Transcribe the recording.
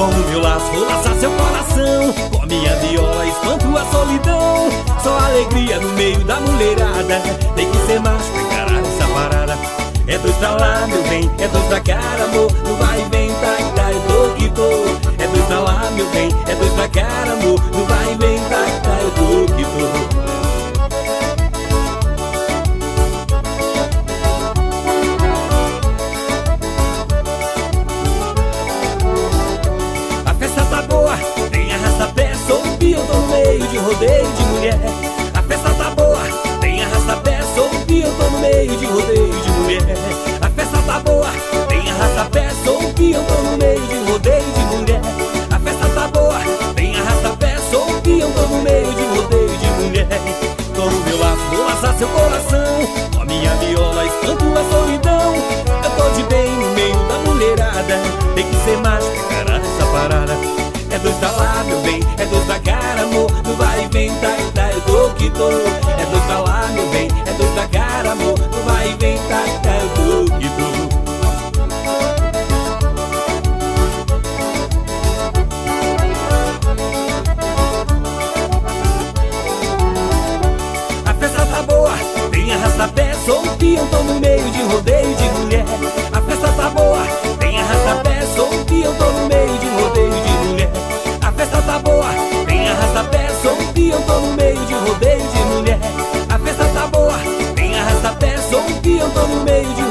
Com o meu laço vou laçar seu coração, com a minha viola espanto a solidão. Só alegria no meio da mulherada, tem que ser macho pra encarar essa parada. É dois pra lá, meu bem, é dois pra cá, amor. No vai e vem, tá, eu tô que tô. É dois pra lá, meu bem, é dois pra cá, amor. No vai e vem, tá, eu tô que tô. Tem arrasta-pé, sou um peão, tô no meio de rodeio de mulher. A festa tá boa, tem arrasta-pé, sou um peão, tô no meio de rodeio de mulher. A festa tá boa, tem arrasta-pé, sou um peão, tô no meio de rodeio de mulher. A festa tá boa, tem arrasta-pé, sou um peão, tô no meio de rodeio de mulher. Com o meu laço vou laçar seu coração, com a minha viola espanto a solidão. Eu tô de bem no meio da mulherada, tem que ser macho pra encarar essa parada. É dois pra lá, meu bem, é dois pra cá, amor. No vai e vem, tá, eu tô que tô. É dois pra lá, meu bem, é dois pra cá, amor. No vai e vem, tá, eu tô que tô. A festa tá boa, tem arrasta-pé, sou um peão, tô no meio de rodeio de mulher. A festa tá boa, tem arrasta-pé, sou um peão, tô no meio de rodeio de mulher. A festa tá boa, tem arrasta-pé, sou um peão, tô no meio de rodeio de mulher. A festa tá boa, tem arrasta-pé, sou um peão, tô no meio de